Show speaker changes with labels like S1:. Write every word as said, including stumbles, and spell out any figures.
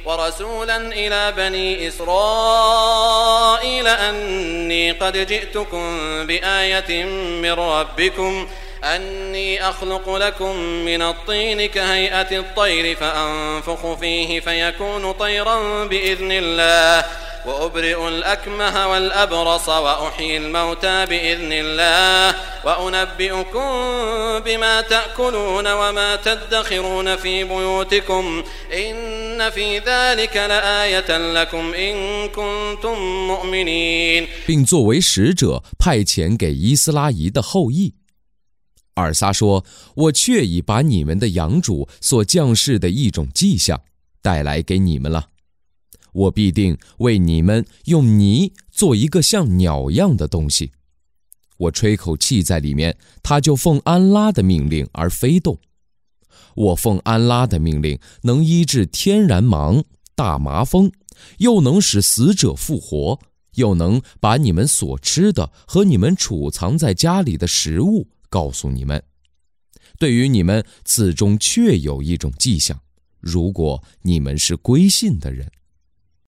S1: ورسولا إلى بني إسرائيل أني قد جئتكم بآية من ربكم أني أخلق لكم من الطين كهيئة الطير فأنفخ فيه فيكون طيرا بإذن الله وأبرئ الأكمه والأبرص وأحيي الموتى بإذن الله وأنبئكم بما تأكلون وما تدخرون في بيوتكم إن في ذلك لآية لكم إن كنتم مؤمنين
S2: 并作为使者派遣给伊斯拉姨的后裔。尔撒说，我确已把你们的养主所降世的一种迹象带来给你们了，我必定为你们用泥做一个像鸟样的东西，我吹口气在里面，它就奉安拉的命令而飞动。我奉安拉的命令能医治天然盲、大麻风，又能使死者复活，又能把你们所吃的和你们储藏在家里的食物告诉你们。对于你们，此中确有一种迹象，如果你们是归信的人。